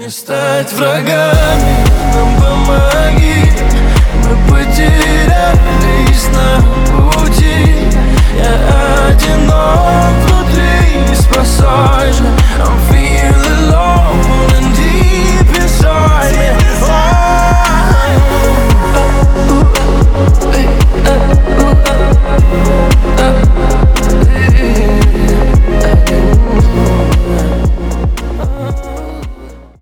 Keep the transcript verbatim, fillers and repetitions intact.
Не стать врагами, нам помоги. Мы потерялись нам.